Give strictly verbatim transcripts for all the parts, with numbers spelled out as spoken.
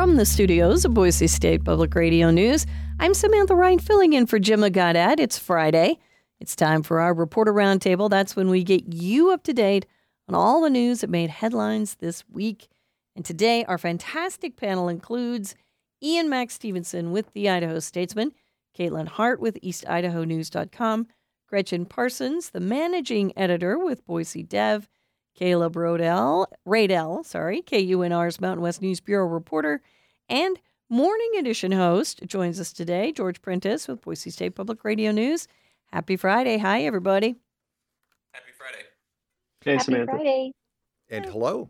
From the studios of Boise State Public Radio News, I'm Samantha Ryan filling in for Jim Goddard. It's Friday. It's time for our Reporter Roundtable. That's when we get you up to date on all the news that made headlines this week. And today, our fantastic panel includes Ian Max Stevenson with the Idaho Statesman, Caitlin Hart with East Idaho News dot com, Gretchen Parsons, the managing editor with Boise Dev, Caleb Rodell, Radell, sorry, K U N R's Mountain West News Bureau reporter, and Morning Edition host joins us today, George Prentice with Boise State Public Radio News. Happy Friday. Hi, everybody. Happy Friday. Hey, Happy Samantha. Friday. And hello.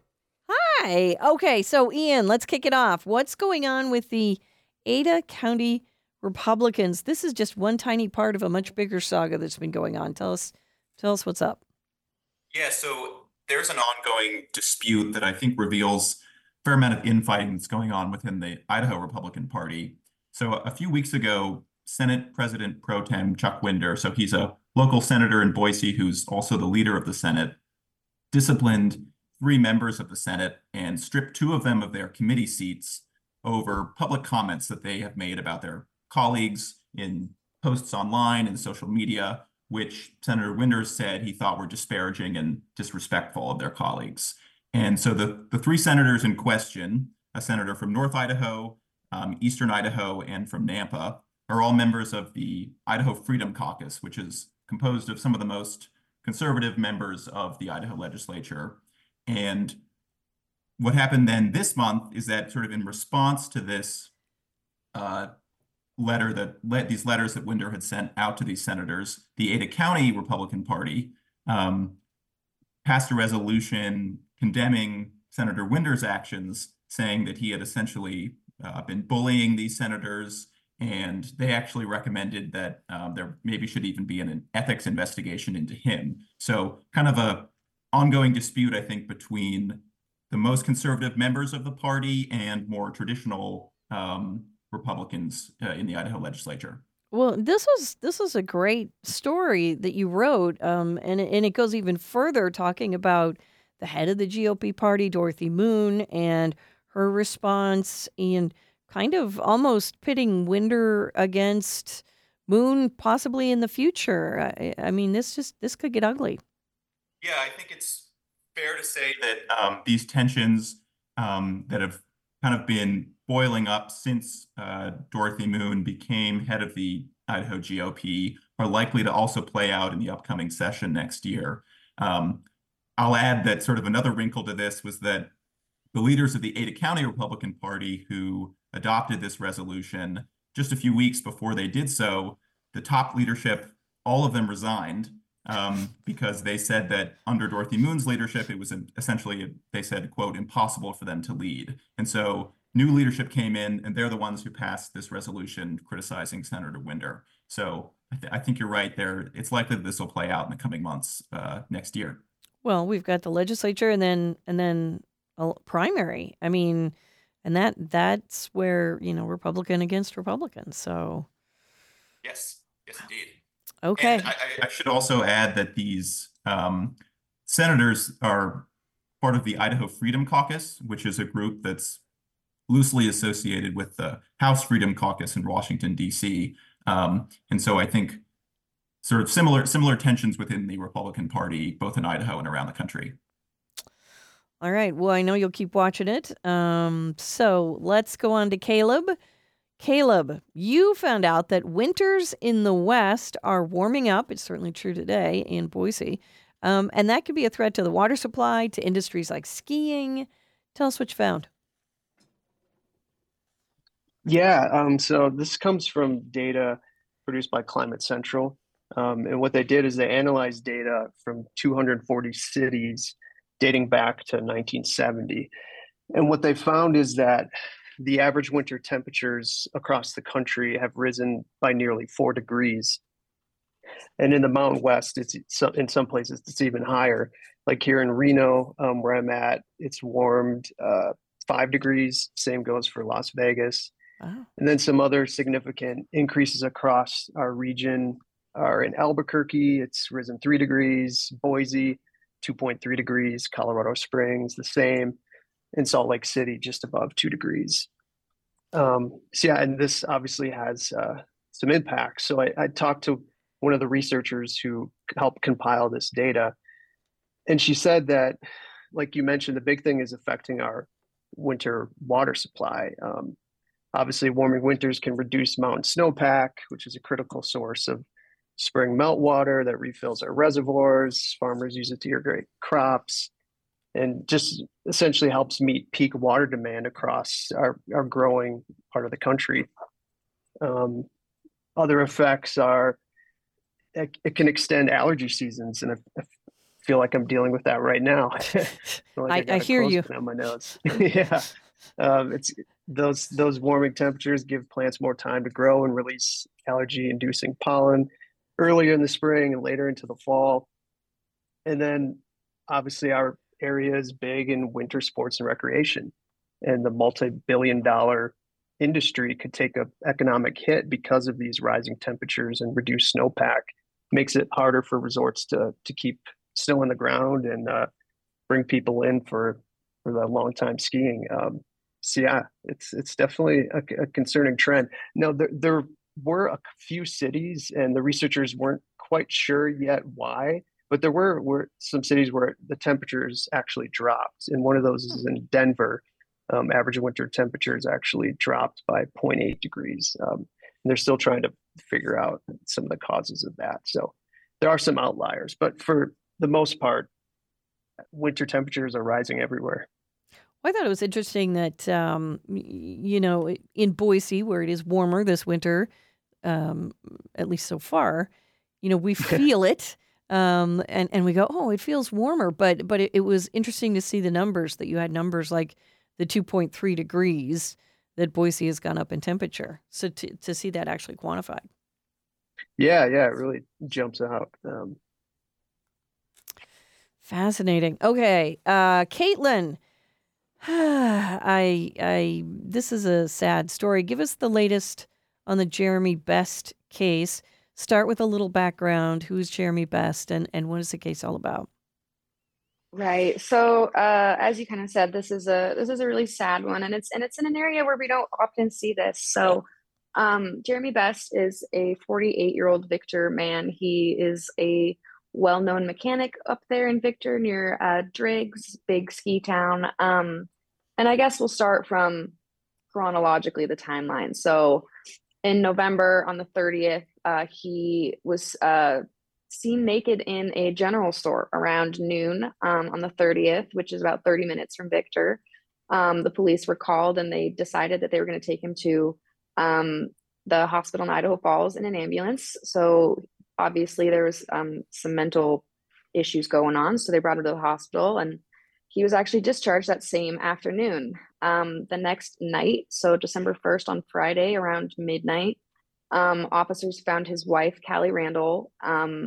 Hi. Okay, so Ian, let's kick it off. What's going on with the Ada County Republicans? This is just one tiny part of a much bigger saga that's been going on. Tell us, tell us what's up. Yeah, so there's an ongoing dispute that I think reveals a fair amount of infighting that's going on within the Idaho Republican Party. So a few weeks ago, Senate President Pro Tem Chuck Winder, so he's a local senator in Boise who's also the leader of the Senate, disciplined three members of the Senate and stripped two of them of their committee seats over public comments that they have made about their colleagues in posts online and social media, which Senator Winder said he thought were disparaging and disrespectful of their colleagues. And so the, the three senators in question, a senator from North Idaho, um, Eastern Idaho, and from Nampa, are all members of the Idaho Freedom Caucus, which is composed of some of the most conservative members of the Idaho legislature. And what happened then this month is that sort of in response to this uh, letter that led these letters that Winder had sent out to these senators, the Ada County Republican Party um, passed a resolution condemning Senator Winder's actions, saying that he had essentially uh, been bullying these senators, and they actually recommended that um, there maybe should even be an, an ethics investigation into him. So kind of a ongoing dispute, I think, between the most conservative members of the party and more traditional um, Republicans uh, in the Idaho legislature. Well, this was this was a great story that you wrote, um, and and it goes even further, talking about the head of the G O P party, Dorothy Moon, and her response, and kind of almost pitting Winder against Moon, possibly in the future. I, I mean, this just this could get ugly. Yeah, I think it's fair to say that um, these tensions um, that have kind of been boiling up since uh, Dorothy Moon became head of the Idaho G O P are likely to also play out in the upcoming session next year. Um, I'll add that sort of another wrinkle to this was that the leaders of the Ada County Republican Party who adopted this resolution, just a few weeks before they did so, the top leadership, all of them resigned. Um, because they said that under Dorothy Moon's leadership, it was essentially, they said, quote, impossible for them to lead. And so new leadership came in, and they're the ones who passed this resolution criticizing Senator Winder. So I, th- I think you're right there. It's likely that this will play out in the coming months uh, next year. Well, we've got the legislature and then and then a primary. I mean, and that that's where, you know, Republican against Republican. So yes, yes, indeed. Okay. And I, I should also add that these um, senators are part of the Idaho Freedom Caucus, which is a group that's loosely associated with the House Freedom Caucus in Washington, D C. Um, and so I think sort of similar similar tensions within the Republican Party, both in Idaho and around the country. All right. Well, I know you'll keep watching it. Um, so let's go on to Caleb. Caleb, you found out that winters in the West are warming up. It's certainly true today in Boise. Um, and that could be a threat to the water supply, to industries like skiing. Tell us what you found. Yeah, um, so this comes from data produced by Climate Central. Um, and what they did is they analyzed data from two hundred forty cities dating back to nineteen seventy. And what they found is that the average winter temperatures across the country have risen by nearly four degrees. And in the Mountain West, it's in some places it's even higher. Like here in Reno, um, where I'm at, it's warmed uh, five degrees. Same goes for Las Vegas. Wow. And then some other significant increases across our region are in Albuquerque, it's risen three degrees. Boise, two point three degrees. Colorado Springs, the same. In Salt Lake City, just above two degrees. Um, so yeah, and this obviously has uh, some impact. So I, I talked to one of the researchers who helped compile this data, and she said that, like you mentioned, the big thing is affecting our winter water supply. Um, obviously, warming winters can reduce mountain snowpack, which is a critical source of spring meltwater that refills our reservoirs. Farmers use it to irrigate crops and just essentially helps meet peak water demand across our, our growing part of the country. Um, other effects are it, it can extend allergy seasons, and I, I feel like I'm dealing with that right now. I feel like I, I, got I a hear you. clothespin on my nose. Yeah, um, it's those those warming temperatures give plants more time to grow and release allergy-inducing pollen earlier in the spring and later into the fall. And then, obviously, our area is big in winter sports and recreation, and the multi-billion dollar industry could take a economic hit because of these rising temperatures and reduced snowpack. Makes it harder for resorts to to keep snow on the ground and uh, bring people in for for the long time skiing. Um, so yeah, it's it's definitely a, a concerning trend. No, there there were a few cities, and the researchers weren't quite sure yet why, but there were were some cities where the temperatures actually dropped, and one of those is in Denver. Um, average winter temperatures actually dropped by zero point eight degrees. Um, and they're still trying to figure out some of the causes of that. So there are some outliers, but for the most part, winter temperatures are rising everywhere. Well, I thought it was interesting that, um, you know, in Boise, where it is warmer this winter, um, at least so far, you know, we feel it. Um, and, and we go, oh, it feels warmer. But but it, it was interesting to see the numbers, that you had numbers like the two point three degrees that Boise has gone up in temperature. So to, to see that actually quantified. Yeah, yeah, it really jumps out. Um, Fascinating. Okay, uh, Caitlin, I, I, this is a sad story. Give us the latest on the Jeremy Best case. Start with a little background. Who's Jeremy Best, and, and what is the case all about? Right. So, uh, as you kind of said, this is a this is a really sad one, and it's and it's in an area where we don't often see this. So, um, Jeremy Best is a forty-eight-year-old Victor man. He is a well-known mechanic up there in Victor near uh, Driggs, big ski town. Um, and I guess we'll start from chronologically the timeline. So, in November on the thirtieth, uh, he was uh, seen naked in a general store around noon um, on the thirtieth, which is about thirty minutes from Victor. Um, the police were called, and they decided that they were going to take him to um, the hospital in Idaho Falls in an ambulance. So obviously there was um, some mental issues going on. So they brought him to the hospital, and he was actually discharged that same afternoon. Um, the next night, so December first on Friday around midnight, um, officers found his wife, Callie Randall, um,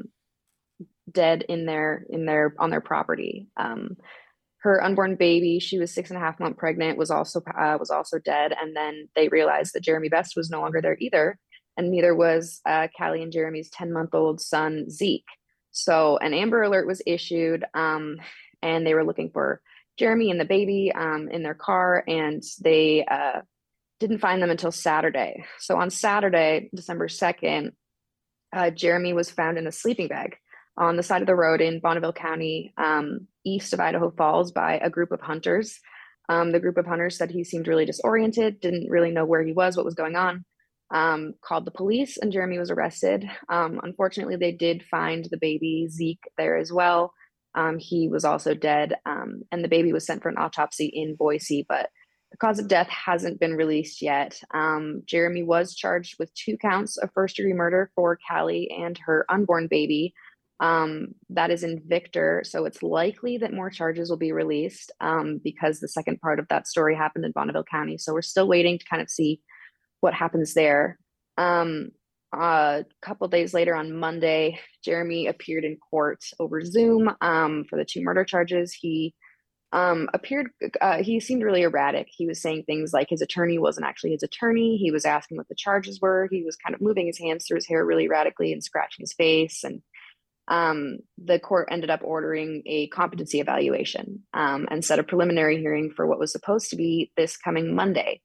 dead in their in their on their property. Um, her unborn baby, she was six and a half month pregnant, was also uh, was also dead. And then they realized that Jeremy Best was no longer there either, and neither was uh, Callie and Jeremy's ten month old son Zeke. So an Amber Alert was issued, um, and they were looking for Jeremy and the baby um, in their car, and they uh, didn't find them until Saturday. So on Saturday, December second, uh, Jeremy was found in a sleeping bag on the side of the road in Bonneville County, um, east of Idaho Falls, by a group of hunters. Um, the group of hunters said he seemed really disoriented, didn't really know where he was, what was going on, um, called the police, and Jeremy was arrested. Um, unfortunately, they did find the baby, Zeke, there as well. Um, he was also dead, um, and the baby was sent for an autopsy in Boise, but the cause of death hasn't been released yet. Um, Jeremy was charged with two counts of first degree murder for Callie and her unborn baby. Um, that is in Victor, so it's likely that more charges will be released um, because the second part of that story happened in Bonneville County. So we're still waiting to kind of see what happens there. Um, a couple days later on Monday, Jeremy appeared in court over Zoom um, for the two murder charges. He um, appeared, uh, he seemed really erratic. He was saying things like his attorney wasn't actually his attorney. He was asking what the charges were. He was kind of moving his hands through his hair really erratically and scratching his face. And um, the court ended up ordering a competency evaluation um, and set a preliminary hearing for what was supposed to be this coming Monday.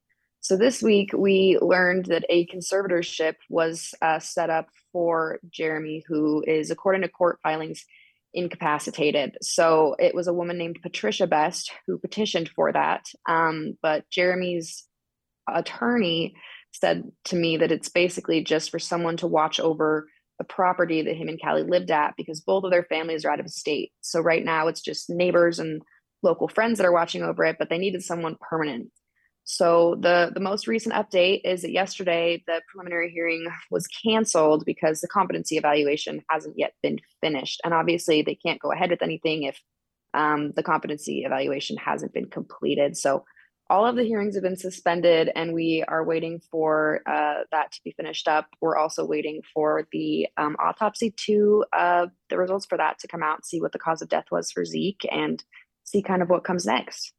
So this week we learned that a conservatorship was uh, set up for Jeremy, who is, according to court filings, incapacitated. So it was a woman named Patricia Best who petitioned for that. Um, but Jeremy's attorney said to me that it's basically just for someone to watch over the property that him and Callie lived at, because both of their families are out of state. So right now it's just neighbors and local friends that are watching over it, but they needed someone permanent. So the, the most recent update is that yesterday the preliminary hearing was canceled because the competency evaluation hasn't yet been finished. And obviously they can't go ahead with anything if um, the competency evaluation hasn't been completed. So all of the hearings have been suspended, and we are waiting for uh, that to be finished up. We're also waiting for the um, autopsy to uh, the results for that to come out, see what the cause of death was for Zeke, and see kind of what comes next.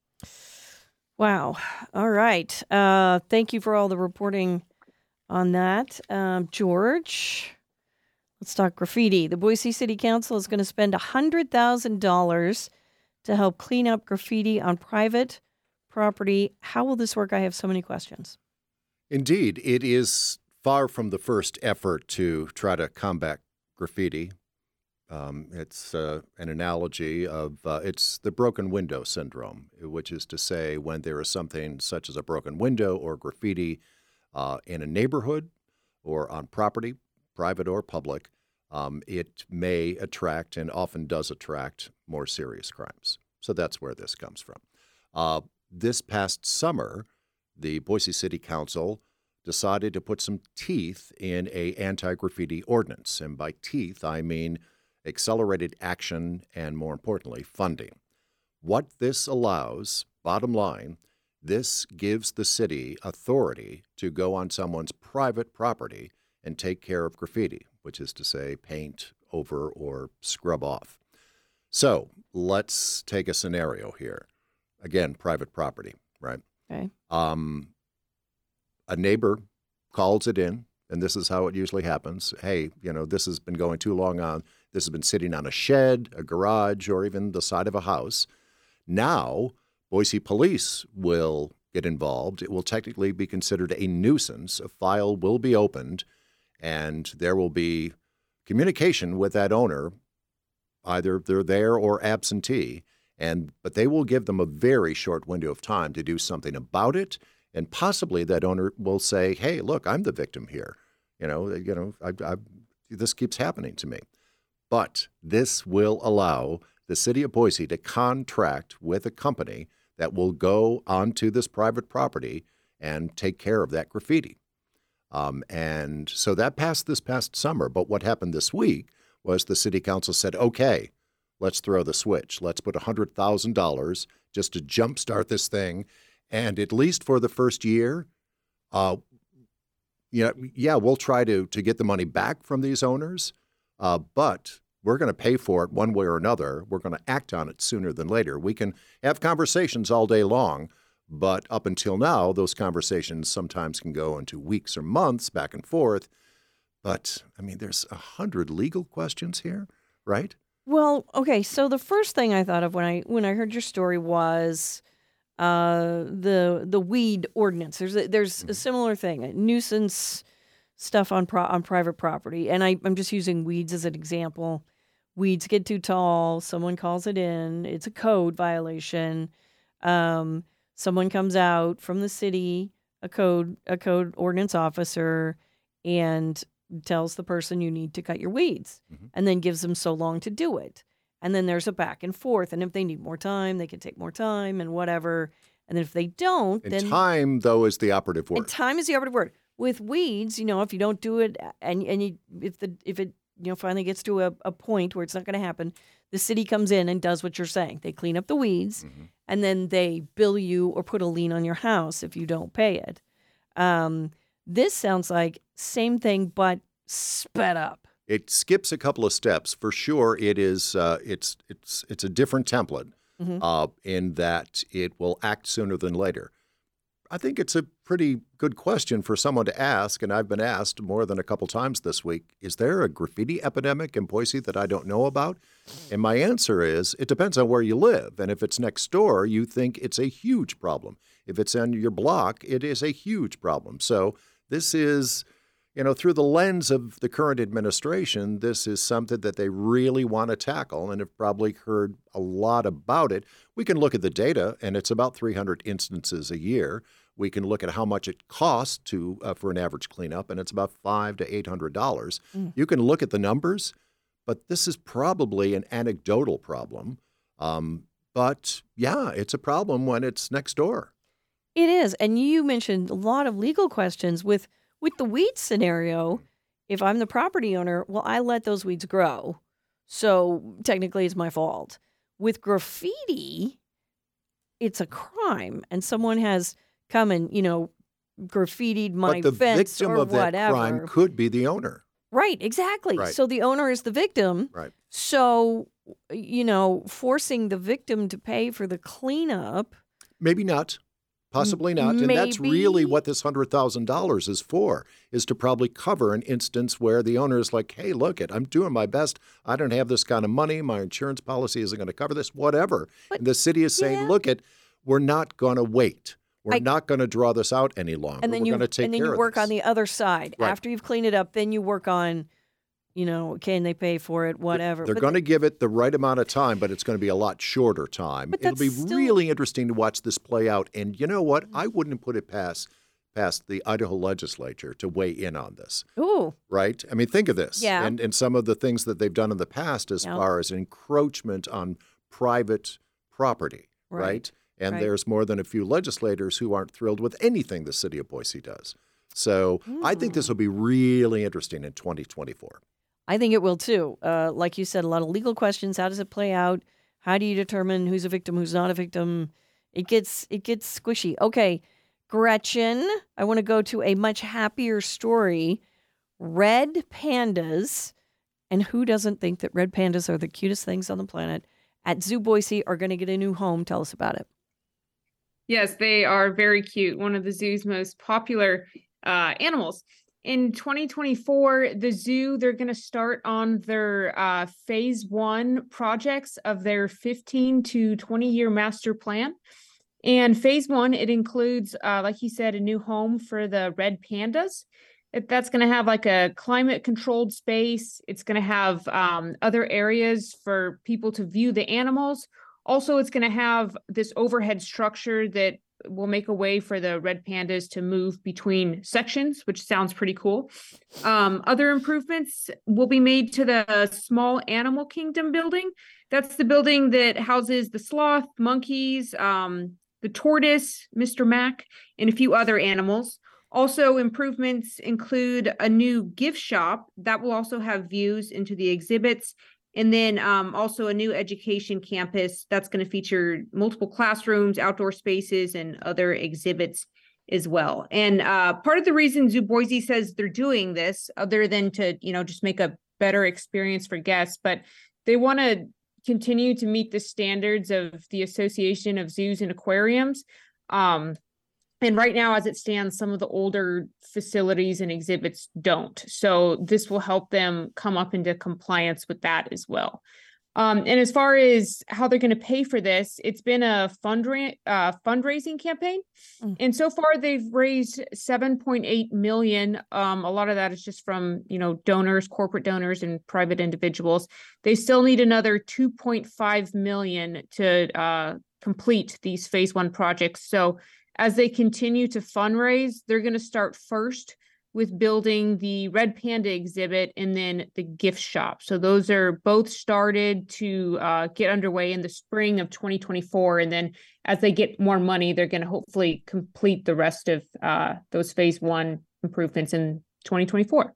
Wow. All right. Uh, thank you for all the reporting on that. Um, George, let's talk graffiti. The Boise City Council is going to spend one hundred thousand dollars to help clean up graffiti on private property. How will this work? I have so many questions. Indeed, it is far from the first effort to try to combat graffiti. Um, it's uh, an analogy of, uh, it's the broken window syndrome, which is to say when there is something such as a broken window or graffiti uh, in a neighborhood or on property, private or public, um, it may attract and often does attract more serious crimes. So that's where this comes from. Uh, this past summer, the Boise City Council decided to put some teeth in a anti-graffiti ordinance. And by teeth, I mean accelerated action and, more importantly, funding. What this allows, bottom line, this gives the city authority to go on someone's private property and take care of graffiti, which is to say paint over or scrub off. So let's take a scenario here. Again, private property, right? Okay. Um, a neighbor calls it in, and this is how it usually happens. Hey, you know, this has been going too long on, this has been sitting on a shed, a garage, or even the side of a house. Now, Boise police will get involved. It will technically be considered a nuisance. A file will be opened, and there will be communication with that owner, either they're there or absentee, and but they will give them a very short window of time to do something about it, and possibly that owner will say, hey, look, I'm the victim here. You know, you know, I, I, this keeps happening to me. But this will allow the city of Boise to contract with a company that will go onto this private property and take care of that graffiti. Um, and so that passed this past summer. But what happened this week was the city council said, okay, let's throw the switch. Let's put one hundred thousand dollars just to jumpstart this thing. And at least for the first year, uh, you know, yeah, we'll try to, to get the money back from these owners, uh, but we're going to pay for it one way or another. We're going to act on it sooner than later. We can have conversations all day long, but up until now, those conversations sometimes can go into weeks or months back and forth. But, I mean, there's a hundred legal questions here, right? Well, okay. So the first thing I thought of when I when I heard your story was uh, the the weed ordinance. There's a, there's mm-hmm. a similar thing, a nuisance stuff on pro, on private property, and I, I'm just using weeds as an example. Weeds get too tall, someone calls it in, it's a code violation. Um, someone comes out from the city, a code a code ordinance officer, and tells the person you need to cut your weeds, mm-hmm. and then gives them so long to do it. And then there's a back and forth, and if they need more time, they can take more time and whatever. And then if they don't, and then time though is the operative word. And time is the operative word. With weeds, you know, if you don't do it, and and you, if the if it you know finally gets to a, a point where it's not going to happen, the city comes in and does what you're saying. They clean up the weeds, mm-hmm. and then they bill you or put a lien on your house if you don't pay it. Um, this sounds like same thing, but sped up. It skips a couple of steps for sure. It is uh, it's it's it's a different template mm-hmm. uh, in that it will act sooner than later. I think it's a pretty good question for someone to ask, and I've been asked more than a couple times this week, is there a graffiti epidemic in Boise that I don't know about? And my answer is, it depends on where you live. And if it's next door, you think it's a huge problem. If it's on your block, it is a huge problem. So this is, you know, through the lens of the current administration, this is something that they really want to tackle and have probably heard a lot about it. We can look at the data, and it's about three hundred instances a year. We can look at how much it costs to uh, for an average cleanup, and it's about five to eight hundred dollars. Mm. You can look at the numbers, but this is probably an anecdotal problem. Um, but yeah, it's a problem when it's next door. It is, and you mentioned a lot of legal questions with with the weed scenario. If I'm the property owner, well, I let those weeds grow, so technically it's my fault. With graffiti, it's a crime, and someone has come and, you know, graffitied my but the fence victim or of that whatever. crime could be the owner. Right, exactly. Right. So the owner is the victim. Right. So, you know, forcing the victim to pay for the cleanup. Maybe not. Possibly not. And Maybe. That's really what this one hundred thousand dollars is for, is to probably cover an instance where the owner is like, hey, look it, I'm doing my best. I don't have this kind of money. My insurance policy isn't going to cover this, whatever. But, and the city is saying, yeah. look it, we're not going to wait. We're I, not going to draw this out any longer. And then we're you, going to take and then care you of work this. on the other side. Right. After you've cleaned it up, then you work on, you know, can they pay for it, whatever. They're But going to the, give it the right amount of time, but it's going to be a lot shorter time. But It'll be that's still- really interesting to watch this play out. And you know what? I wouldn't put it past past the Idaho legislature to weigh in on this. Ooh. Right? I mean, think of this. Yeah. And, and some of the things that they've done in the past as Yeah. far as encroachment on private property, right? Right. And Right. there's more than a few legislators who aren't thrilled with anything the city of Boise does. So I think this will be really interesting in twenty twenty-four. I think it will too. Uh, like you said, a lot of legal questions. How does it play out? How do you determine who's a victim, who's not a victim? It gets it gets squishy. Okay, Gretchen, I want to go to a much happier story. Red pandas, and who doesn't think that red pandas are the cutest things on the planet, at Zoo Boise are going to get a new home. Tell us about it. Yes, they are very cute. One of the zoo's most popular uh, animals. In twenty twenty-four, the zoo, they're going to start on their uh, phase one projects of their fifteen to twenty year master plan. And phase one, it includes, uh, like you said, a new home for the red pandas. It, that's going to have like a climate controlled space. It's going to have um, other areas for people to view the animals. Also, it's going to have this overhead structure that will make a way for the red pandas to move between sections, which sounds pretty cool. Um, other improvements will be made to the Small Animal Kingdom building. That's the building that houses the sloth, monkeys, um, the tortoise, Mister Mac, and a few other animals. Also, improvements include a new gift shop that will also have views into the exhibits. And then um, also a new education campus that's going to feature multiple classrooms, outdoor spaces, and other exhibits as well. And uh, part of the reason Zoo Boise says they're doing this, other than to, you know, just make a better experience for guests, but they want to continue to meet the standards of the Association of Zoos and Aquariums. Um, And right now, as it stands, some of the older facilities and exhibits don't. So this will help them come up into compliance with that as well. Um, and as far as how they're going to pay for this, it's been a fundra- uh, fundraising campaign. Mm. And so far, they've raised seven point eight million dollars. Um, a lot of that is just from, you know, donors, corporate donors, and private individuals. They still need another two point five million dollars to uh, complete these phase one projects. So as they continue to fundraise, they're going to start first with building the Red Panda exhibit and then the gift shop. So those are both started to uh, get underway in the spring of twenty twenty-four. And then as they get more money, they're going to hopefully complete the rest of uh, those phase one improvements in twenty twenty-four.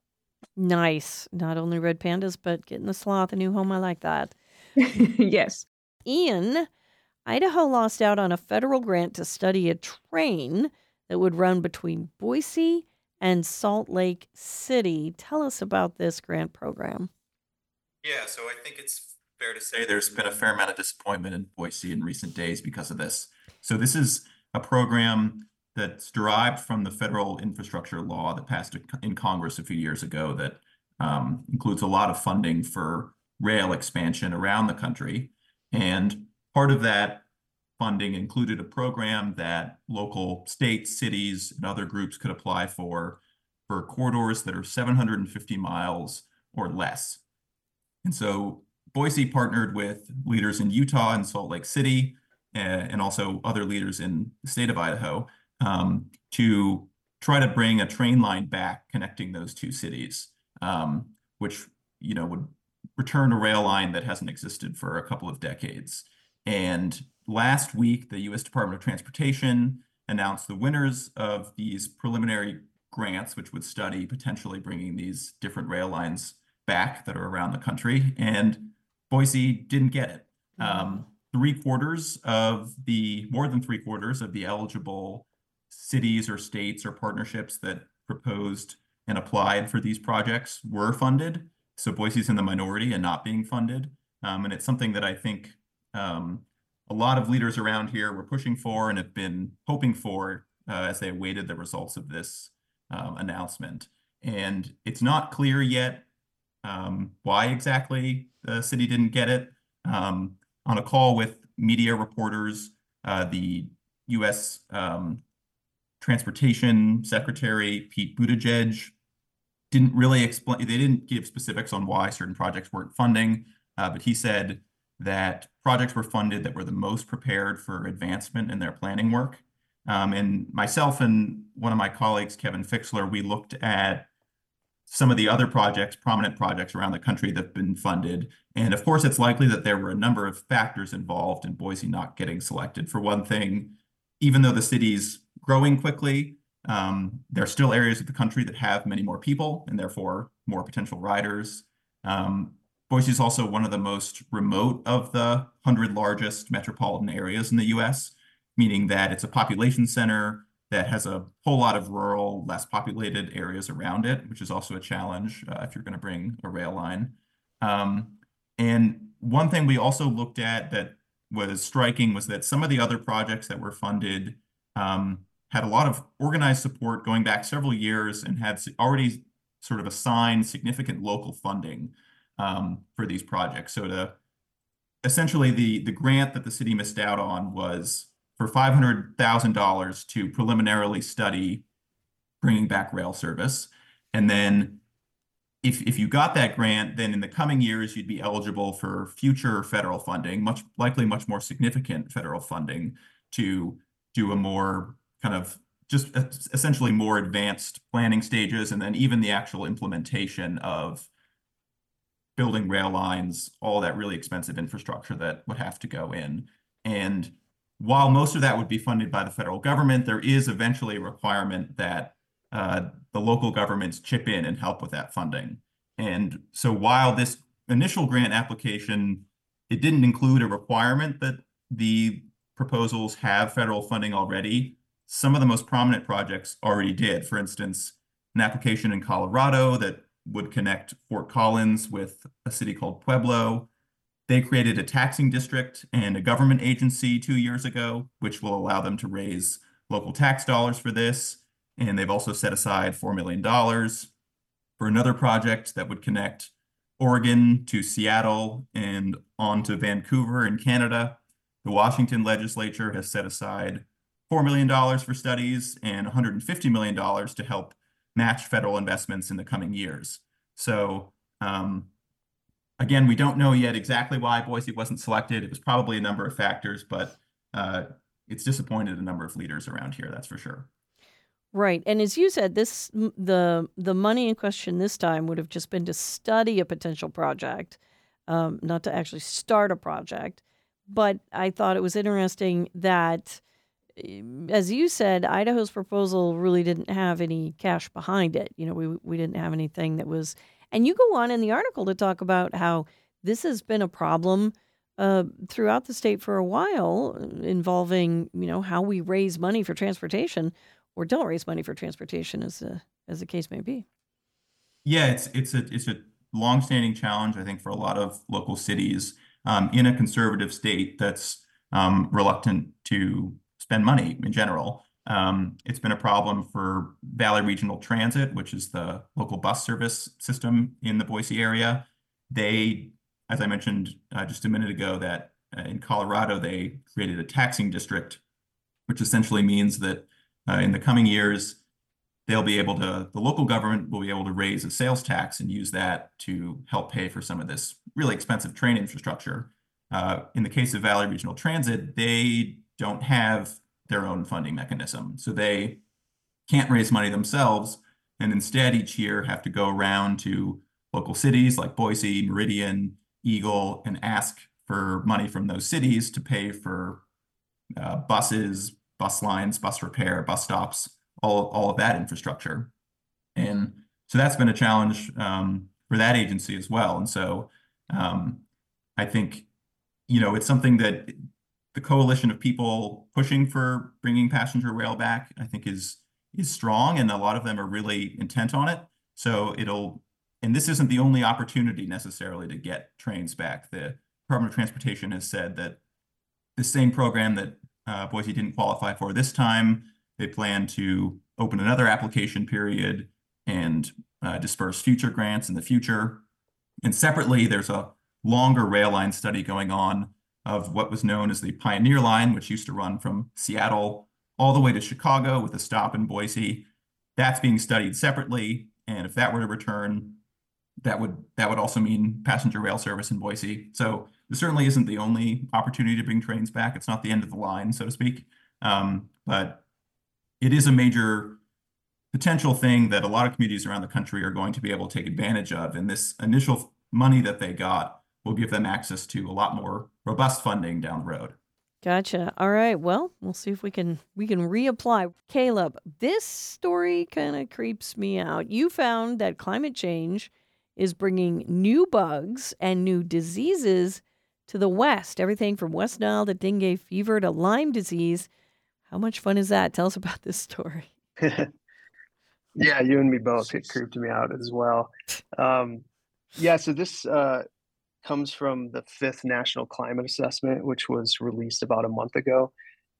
Nice. Not only red pandas, but getting the sloth a new home. I like that. Yes. Ian, Idaho lost out on a federal grant to study a train that would run between Boise and Salt Lake City. Tell us about this grant program. Yeah, so I think it's fair to say there's been a fair amount of disappointment in Boise in recent days because of this. So this is a program that's derived from the federal infrastructure law that passed in Congress a few years ago that um, includes a lot of funding for rail expansion around the country. And part of that funding included a program that local states, cities, and other groups could apply for for corridors that are seven hundred fifty miles or less. And so Boise partnered with leaders in Utah and Salt Lake City, uh, and also other leaders in the state of Idaho, um, to try to bring a train line back connecting those two cities, um, which, you know, would return a rail line that hasn't existed for a couple of decades. And last week, the U S Department of Transportation announced the winners of these preliminary grants, which would study potentially bringing these different rail lines back that are around the country. And Boise didn't get it. Mm-hmm. Um, three quarters of the, more than three quarters of the eligible cities or states or partnerships that proposed and applied for these projects were funded. So Boise's in the minority and not being funded. Um, and it's something that I think um, a lot of leaders around here were pushing for and have been hoping for uh, as they awaited the results of this um, announcement. And it's not clear yet um, why exactly the city didn't get it. Um, on a call with media reporters, uh, the U S um, Transportation Secretary Pete Buttigieg didn't really explain, they didn't give specifics on why certain projects weren't funding, uh, but he said that projects were funded that were the most prepared for advancement in their planning work. Um, and myself and one of my colleagues, Kevin Fixler, we looked at some of the other projects, prominent projects around the country that have been funded. And of course, it's likely that there were a number of factors involved in Boise not getting selected. For one thing, even though the city's growing quickly, um, there are still areas of the country that have many more people and therefore more potential riders. Um, Boise is also one of the most remote of the one hundred largest metropolitan areas in the U S, meaning that it's a population center that has a whole lot of rural, less populated areas around it, which is also a challenge uh, if you're going to bring a rail line. Um, and one thing we also looked at that was striking was that some of the other projects that were funded um, had a lot of organized support going back several years and had already sort of assigned significant local funding um, for these projects. So to essentially the, the grant that the city missed out on was for five hundred thousand dollars to preliminarily study bringing back rail service. And then if, if you got that grant, then in the coming years, you'd be eligible for future federal funding, much likely much more significant federal funding to do a more kind of just essentially more advanced planning stages, and then even the actual implementation of building rail lines, all that really expensive infrastructure that would have to go in. And while most of that would be funded by the federal government, there is eventually a requirement that uh, the local governments chip in and help with that funding. And so while this initial grant application, it didn't include a requirement that the proposals have federal funding already, some of the most prominent projects already did. For instance, an application in Colorado that would connect Fort Collins with a city called Pueblo. They created a taxing district and a government agency two years ago, which will allow them to raise local tax dollars for this. And they've also set aside four million dollars for another project that would connect Oregon to Seattle and on to Vancouver in Canada. The Washington legislature has set aside four million dollars for studies and one hundred fifty million dollars to help match federal investments in the coming years. So, um, again, we don't know yet exactly why Boise wasn't selected. It was probably a number of factors, but uh, it's disappointed a number of leaders around here, that's for sure. Right. And as you said, this the the money in question this time would have just been to study a potential project, um, not to actually start a project. But I thought it was interesting that, as you said, Idaho's proposal really didn't have any cash behind it. You know, we we didn't have anything that was... And you go on in the article to talk about how this has been a problem uh, throughout the state for a while, involving, you know, how we raise money for transportation or don't raise money for transportation, as a, as the case may be. Yeah, it's it's a it's a longstanding challenge, I think, for a lot of local cities um, in a conservative state that's um, reluctant to spend money in general. Um, it's been a problem for Valley Regional Transit, which is the local bus service system in the Boise area. They, as I mentioned uh, just a minute ago, that uh, in Colorado, they created a taxing district, which essentially means that uh, in the coming years, they'll be able to, the local government will be able to raise a sales tax and use that to help pay for some of this really expensive train infrastructure. Uh, in the case of Valley Regional Transit, they don't have their own funding mechanism. So they can't raise money themselves, and instead each year have to go around to local cities like Boise, Meridian, Eagle, and ask for money from those cities to pay for uh, buses, bus lines, bus repair, bus stops, all, all of that infrastructure. And so that's been a challenge um, for that agency as well. And so um, I think, you know, it's something that the coalition of people pushing for bringing passenger rail back, I think is is strong, and a lot of them are really intent on it. So it'll, and this isn't the only opportunity necessarily to get trains back. The Department of Transportation has said that the same program that uh, Boise didn't qualify for this time, they plan to open another application period and uh, disperse future grants in the future. And separately, there's a longer rail line study going on of what was known as the Pioneer Line, which used to run from Seattle all the way to Chicago with a stop in Boise. That's being studied separately. And if that were to return, that would that would also mean passenger rail service in Boise. So this certainly isn't the only opportunity to bring trains back. It's not the end of the line, so to speak. Um, but it is a major potential thing that a lot of communities around the country are going to be able to take advantage of. And this initial money that they got will give them access to a lot more robust funding down the road. Gotcha. All right. Well, we'll see if we can we can reapply. Caleb, this story kind of creeps me out. You found that climate change is bringing new bugs and new diseases to the West. Everything from West Nile to dengue fever to Lyme disease. How much fun is that? Tell us about this story. Yeah, you and me both. It creeped me out as well. Um, yeah, so this uh, comes from the fifth National Climate Assessment, which was released about a month ago.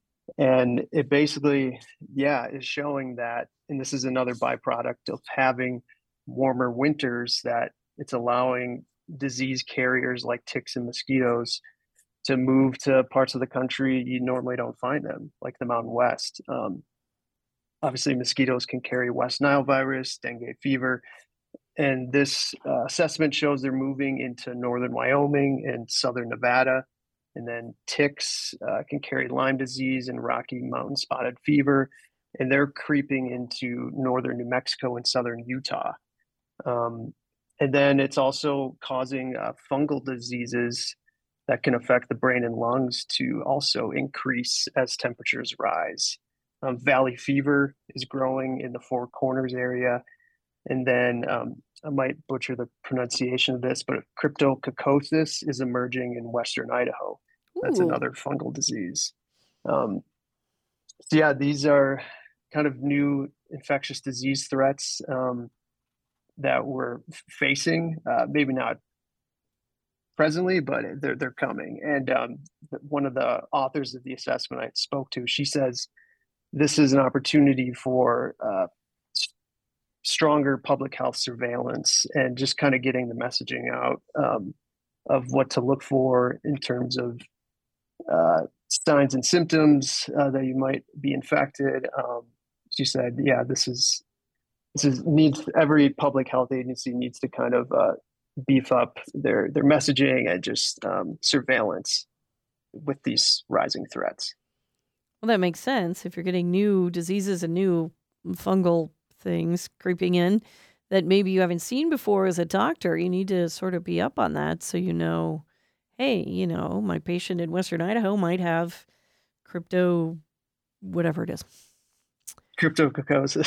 And it basically, yeah, is showing that, and this is another byproduct of having warmer winters, that it's allowing disease carriers like ticks and mosquitoes to move to parts of the country you normally don't find them, like the Mountain West. Um, obviously, mosquitoes can carry West Nile virus, dengue fever, and this uh, assessment shows they're moving into northern Wyoming and southern Nevada. And then ticks uh, can carry Lyme disease and Rocky Mountain spotted fever, and they're creeping into northern New Mexico and southern Utah. Um, and then it's also causing uh, fungal diseases that can affect the brain and lungs to also increase as temperatures rise. Um, valley fever is growing in the Four Corners area. And then um, I might butcher the pronunciation of this, but cryptococcus is emerging in Western Idaho. That's Ooh. another fungal disease. Um, so yeah, these are kind of new infectious disease threats um, that we're facing. Uh, maybe not presently, but they're they're coming. And um, one of the authors of the assessment I spoke to, she says this is an opportunity for uh, stronger public health surveillance and just kind of getting the messaging out um, of what to look for in terms of uh, signs and symptoms uh, that you might be infected. Um, she said, yeah, this is, this is needs, every public health agency needs to kind of uh, beef up their, their messaging and just um, surveillance with these rising threats. Well, that makes sense. If you're getting new diseases and new fungal things creeping in that maybe you haven't seen before as a doctor, you need to sort of be up on that so you know, hey, you know, my patient in Western Idaho might have crypto, whatever it is. Cryptococcus.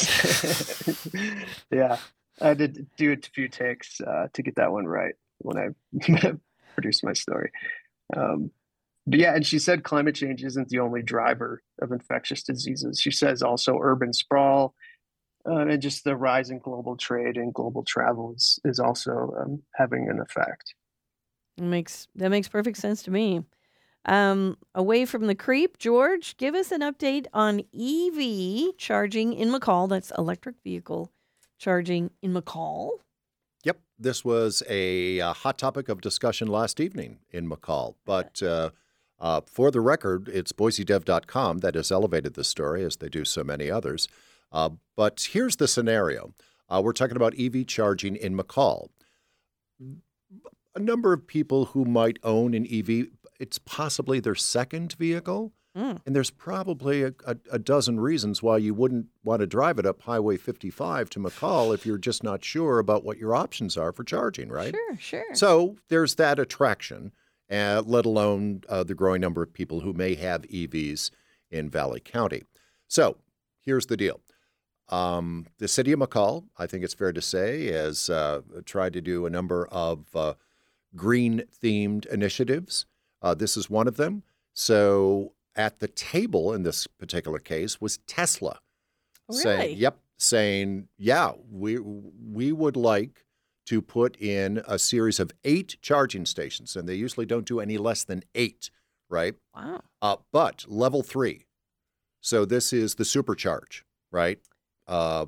Yeah, I did do a few takes uh, to get that one right when I produced my story. Um, but yeah, and she said climate change isn't the only driver of infectious diseases. She says also urban sprawl, Uh, and just the rise in global trade and global travel is, is also um, having an effect. It makes that makes perfect sense to me. Um, away from the creep, George, give us an update on E V charging in McCall. That's electric vehicle charging in McCall. Yep, this was a, a hot topic of discussion last evening in McCall, but uh, Uh, for the record, it's boise dev dot com that has elevated this story, as they do so many others. Uh, but here's the scenario. Uh, we're talking about E V charging in McCall. A number of people who might own an E V, it's possibly their second vehicle. Mm. And there's probably a, a, a dozen reasons why you wouldn't want to drive it up Highway fifty-five to McCall if you're just not sure about what your options are for charging, right? Sure, sure. So there's that attraction, uh, let alone uh, the growing number of people who may have E Vs in Valley County. So here's the deal. Um, the city of McCall, I think it's fair to say, has uh, tried to do a number of uh, green-themed initiatives. Uh, this is one of them. So at the table in this particular case was Tesla. Really? Saying, yep, saying, yeah, we we would like to put in a series of eight charging stations, and they usually don't do any less than eight, right? Wow. Uh, but level three. So this is the supercharge, right? Uh,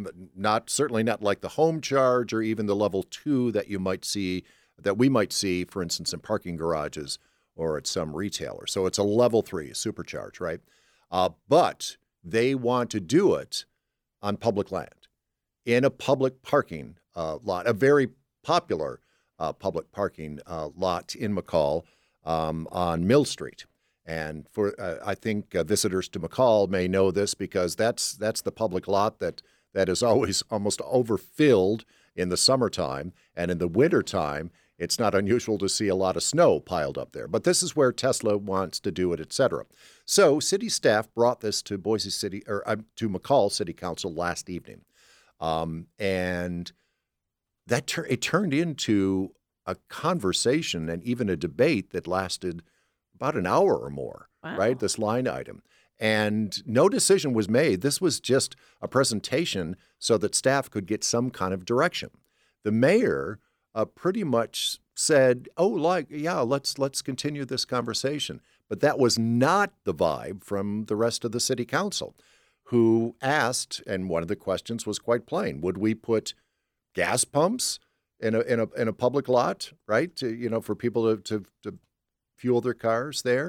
not certainly not like the home charge or even the level two that you might see, that we might see, for instance, in parking garages or at some retailer. So it's a level three supercharge, right? Uh, but they want to do it on public land, in a public parking uh, lot, a very popular uh, public parking uh, lot in McCall um, on Mill Street. And for uh, I think uh, visitors to McCall may know this because that's that's the public lot that that is always almost overfilled in the summertime, and in the wintertime, it's not unusual to see a lot of snow piled up there. But this is where Tesla wants to do it, et cetera. So city staff brought this to Boise City or uh, to McCall City Council last evening, um, and that tur- it turned into a conversation and even a debate that lasted about an hour or more, Wow. right? This line item. And no decision was made. This was just a presentation so that staff could get some kind of direction. The mayor uh, pretty much said, oh, like, yeah, let's let's continue this conversation. But that was not the vibe from the rest of the city council, who asked, and one of the questions was quite plain, would we put gas pumps in a in a in a public lot, right? To, you know, for people to to, to fuel their cars there?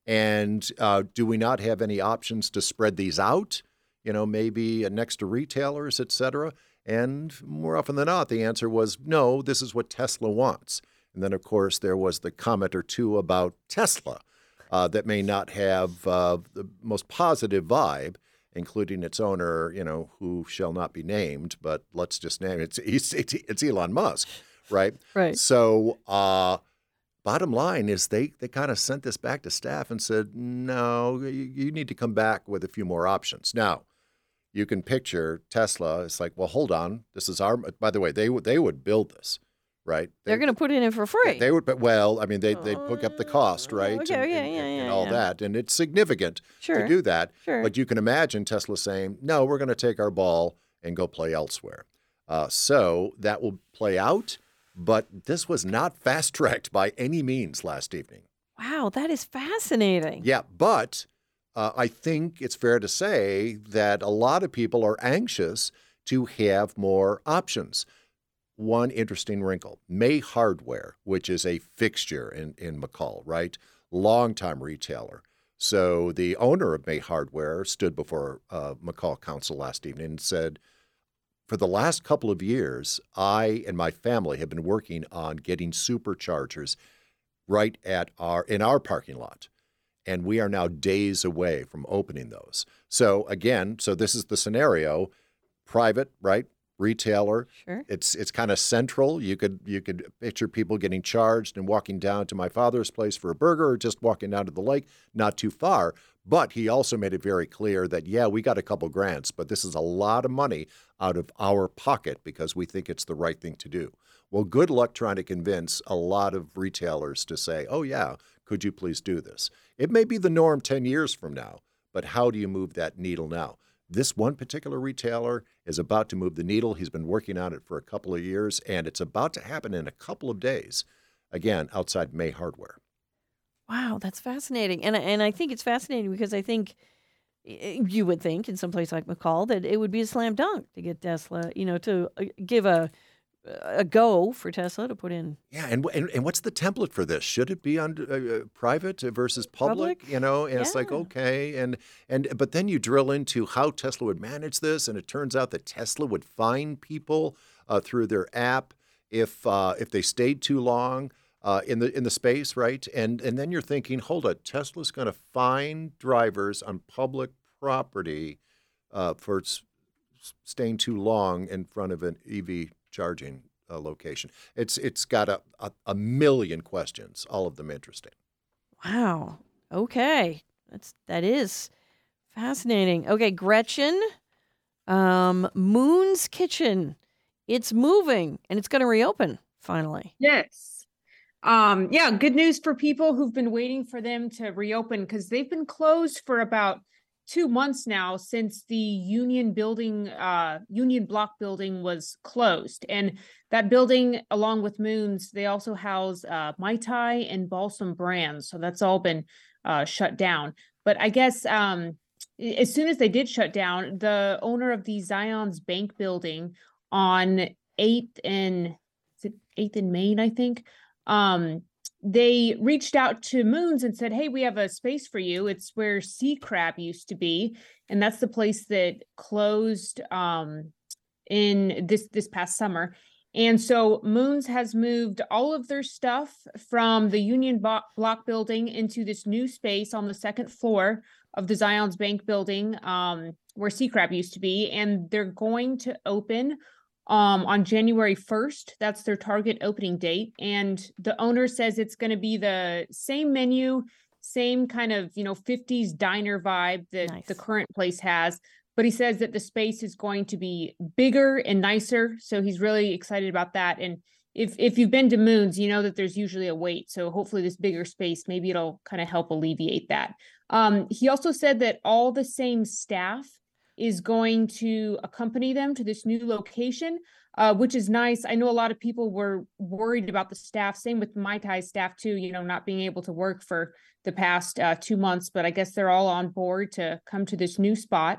And uh, do we not have any options to spread these out, you know, maybe next to retailers, et cetera? And more often than not, the answer was, no, this is what Tesla wants. And then, of course, there was the comment or two about Tesla uh, that may not have uh, the most positive vibe, including its owner, you know, who shall not be named, but let's just name it. It's, it's, it's Elon Musk, right? Right. So, uh, bottom line is they, they kind of sent this back to staff and said, no, you, you need to come back with a few more options. Now, you can picture Tesla. It's like, well, hold on. This is our, by the way, they would, they would build this, right? They, They're going to put it in for free. They, they would, but well, I mean, they, they'd pick up the cost, right? Okay, and, yeah, and, yeah, and, yeah, and all yeah. that. And it's significant Sure. to do that. Sure. But you can imagine Tesla saying, no, we're going to take our ball and go play elsewhere. Uh, so that will play out. But this was not fast-tracked by any means last evening. Wow, that is fascinating. Yeah, but uh, I think it's fair to say that a lot of people are anxious to have more options. One interesting wrinkle, May Hardware, which is a fixture in, in McCall, right? Longtime retailer. So the owner of May Hardware stood before uh, McCall Council last evening and said, for the last couple of years, I and my family have been working on getting superchargers right at our in our parking lot. And we are now days away from opening those. So again, so this is the scenario, private, right? Retailer. Sure. It's it's kind of central. You could you could picture people getting charged and walking down to my father's place for a burger or just walking down to the lake, not too far. But he also made it very clear that, yeah, we got a couple grants, but this is a lot of money out of our pocket because we think it's the right thing to do. Well, good luck trying to convince a lot of retailers to say, oh, yeah, could you please do this? It may be the norm ten years from now, but how do you move that needle now? This one particular retailer is about to move the needle. He's been working on it for a couple of years, and it's about to happen in a couple of days, again, outside May Hardware. Wow, that's fascinating. And, and I think it's fascinating because I think you would think in some place like McCall that it would be a slam dunk to get Tesla, you know, to give a a go for Tesla to put in. Yeah, and and, and what's the template for this? Should it be on uh, private versus public? Public? You know, and Yeah. it's like okay, and and but then you drill into how Tesla would manage this, and it turns out that Tesla would fine people uh, through their app if uh, if they stayed too long uh, in the in the space, right? And and then you're thinking, hold on, Tesla's going to fine drivers on public property uh, for s- staying too long in front of an E V charging uh, location. It's it's got a, a a million questions, all of them interesting. Wow. Okay. That's that is fascinating. Okay, Gretchen, um, Moon's Kitchen. It's moving and it's going to reopen finally. Yes. Um, yeah, good news for people who've been waiting for them to reopen because they've been closed for about two months now since the Union building, uh, Union Block building was closed. And that building, along with Moon's, they also house uh, Mai Tai and Balsam brands. So that's all been uh, shut down. But I guess um, as soon as they did shut down, the owner of the Zions Bank building on eighth and is it eighth and Main, I think, um, they reached out to Moons and said, hey, we have a space for you. It's where Sea Crab used to be. And that's the place that closed um, in this, this past summer. And so Moons has moved all of their stuff from the Union Bo- Block building into this new space on the second floor of the Zions Bank building um, where Sea Crab used to be. And they're going to open Um, on January first. That's their target opening date. And the owner says it's going to be the same menu, same kind of, you know, fifties diner vibe that Nice. the current place has. But he says that the space is going to be bigger and nicer. So he's really excited about that. And if if you've been to Moons, you know that there's usually a wait. So hopefully this bigger space, maybe it'll kind of help alleviate that. Um, he also said that all the same staff is going to accompany them to this new location, uh, which is nice. I know a lot of people were worried about the staff, same with Mai Tai staff too, you know, not being able to work for the past uh, two months, but I guess they're all on board to come to this new spot.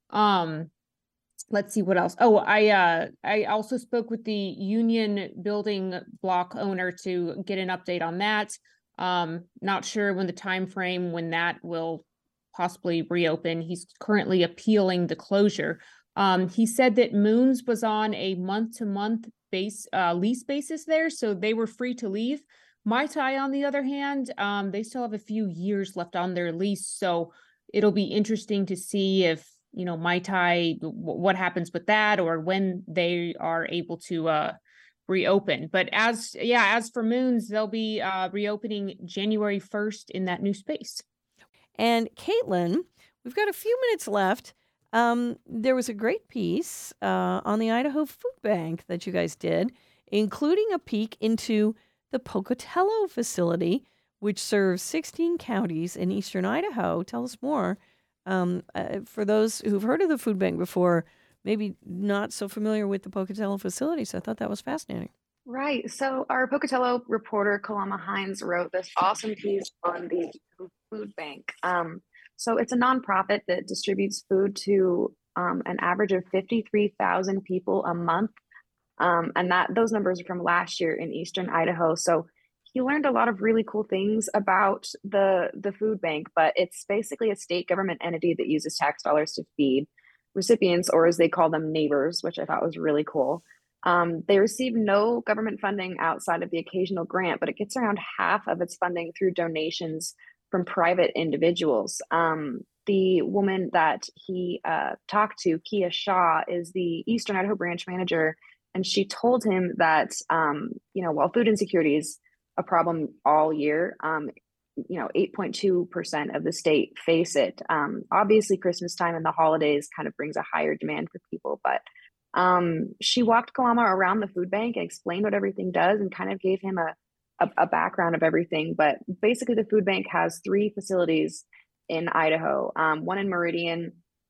Um, let's see what else. Oh, I uh, I also spoke with the Union building block owner to get an update on that. Um, not sure when the time frame when that will possibly reopen. He's currently appealing the closure. Um, he said that Moons was on a month-to-month base uh, lease basis there, so they were free to leave. Mai Tai, on the other hand, um, they still have a few years left on their lease, so it'll be interesting to see if, you know, Mai Tai, w- what happens with that, or when they are able to uh, reopen. But as, yeah, as for Moons, they'll be uh, reopening January first in that new space. And Caitlin, we've got a few minutes left. Um, there was a great piece uh, on the Idaho Food Bank that you guys did, including a peek into the Pocatello facility, which serves sixteen counties in eastern Idaho. Tell us more. Um, uh, for those who've heard of the food bank before, maybe not so familiar with the Pocatello facility. So I thought that was fascinating. Right. So our Pocatello reporter, Kalama Hines, wrote this awesome piece on the food bank. Um, so it's a nonprofit that distributes food to um, an average of fifty-three thousand people a month. Um, and that those numbers are from last year in eastern Idaho. So he learned a lot of really cool things about the, the food bank, but it's basically a state government entity that uses tax dollars to feed recipients, or as they call them, neighbors, which I thought was really cool. Um, they receive no government funding outside of the occasional grant, but it gets around half of its funding through donations from private individuals. Um, the woman that he uh, talked to, Kia Shaw, is the Eastern Idaho branch manager, and she told him that, um, you know, while food insecurity is a problem all year, um, you know, eight point two percent of the state face it. Um, obviously, Christmas time and the holidays kind of brings a higher demand for people, but Um, she walked Kalama around the food bank and explained what everything does and kind of gave him a, a, a background of everything. But basically, the food bank has three facilities in Idaho, um, one in Meridian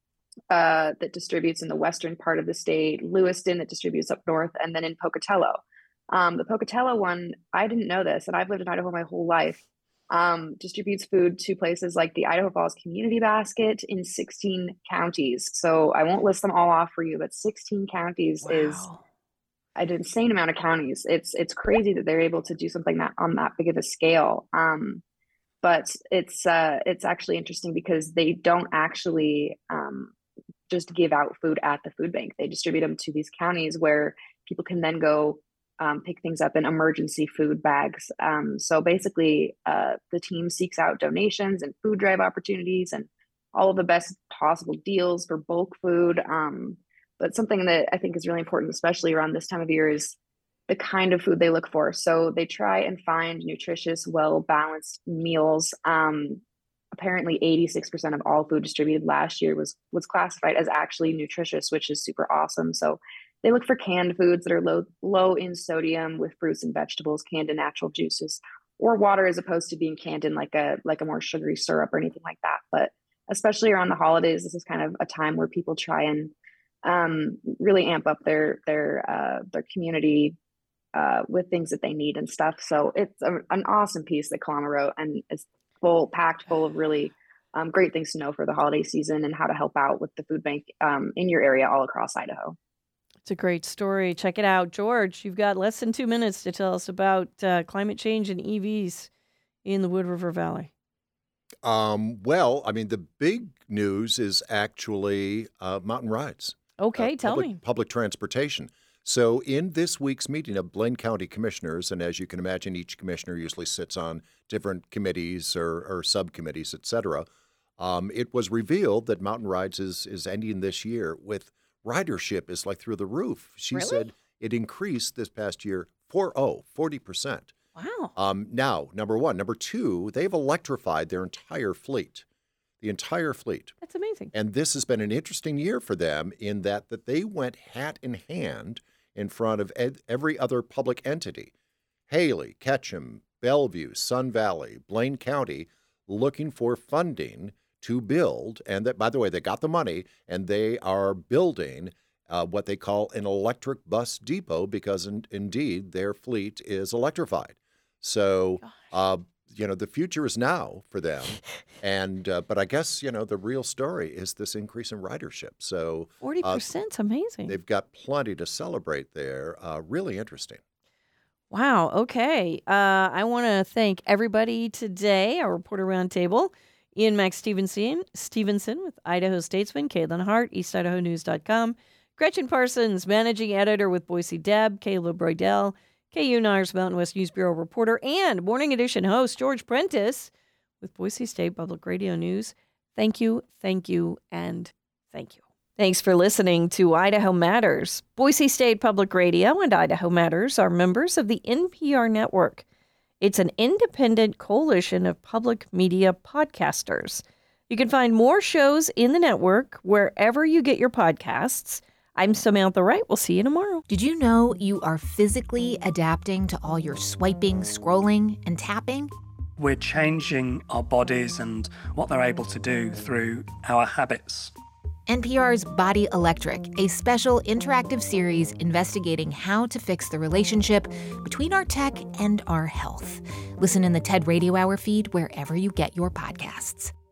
uh, that distributes in the western part of the state, Lewiston that distributes up north, and then in Pocatello. Um, the Pocatello one, I didn't know this, and I've lived in Idaho my whole life. Um, distributes food to places like the Idaho Falls Community Basket in sixteen counties. So I won't list them all off for you, but sixteen counties is Wow. an insane amount of counties. It's it's crazy that they're able to do something that on that big of a scale. Um, but it's uh, it's actually interesting because they don't actually um, just give out food at the food bank. They distribute them to these counties where people can then go um, pick things up in emergency food bags. Um, so basically, uh, the team seeks out donations and food drive opportunities and all of the best possible deals for bulk food. Um, but something that I think is really important, especially around this time of year, is the kind of food they look for. So they try and find nutritious, well-balanced meals. Um, apparently eighty-six percent of all food distributed last year was was classified as actually nutritious, which is super awesome. So they look for canned foods that are low low in sodium with fruits and vegetables, canned in natural juices, or water, as opposed to being canned in like a like a more sugary syrup or anything like that. But especially around the holidays, this is kind of a time where people try and um, really amp up their their uh, their community uh, with things that they need and stuff. So it's a, an awesome piece that Kalama wrote, and it's full, packed full of really um, great things to know for the holiday season and how to help out with the food bank um, in your area all across Idaho. It's a great story. Check it out. George, you've got less than two minutes to tell us about uh, climate change and E Vs in the Wood River Valley. Um, well, I mean, the big news is actually uh, mountain rides. Okay, uh, tell public, me. Public transportation. So in this week's meeting of Blaine County Commissioners, and as you can imagine, each commissioner usually sits on different committees or, or subcommittees, et cetera, um, it was revealed that mountain rides is, is ending this year with ridership is like through the roof. She Really? said it increased this past year forty percent. Wow. Um, now, number one. Number two, they've electrified their entire fleet, the entire fleet. That's amazing. And this has been an interesting year for them in that, that they went hat in hand in front of ed- every other public entity. Haley, Ketchum, Bellevue, Sun Valley, Blaine County, looking for funding to build. And that, by the way, they got the money and they are building uh, what they call an electric bus depot because in, indeed their fleet is electrified. So, uh, you know, the future is now for them. And uh, but I guess, you know, the real story is this increase in ridership. So forty percent is uh, amazing. They've got plenty to celebrate there. Uh, really interesting. Wow. Okay. Uh, I want to thank everybody today, our reporter roundtable, Ian Max Stevenson, Stevenson with Idaho Statesman, Caitlin Hart, east idaho news dot com, Gretchen Parsons, managing editor with Boise Deb, Caleb Bridell, K U N A R's Mountain West News Bureau reporter, and Morning Edition host George Prentice with Boise State Public Radio News. Thank you, thank you, and thank you. Thanks for listening to Idaho Matters. Boise State Public Radio and Idaho Matters are members of the N P R network. It's an independent coalition of public media podcasters. You can find more shows in the network wherever you get your podcasts. I'm Samantha Wright. We'll see you tomorrow. Did you know you are physically adapting to all your swiping, scrolling, and tapping? We're changing our bodies and what they're able to do through our habits. N P R's Body Electric, a special interactive series investigating how to fix the relationship between our tech and our health. Listen in the TED Radio Hour feed wherever you get your podcasts.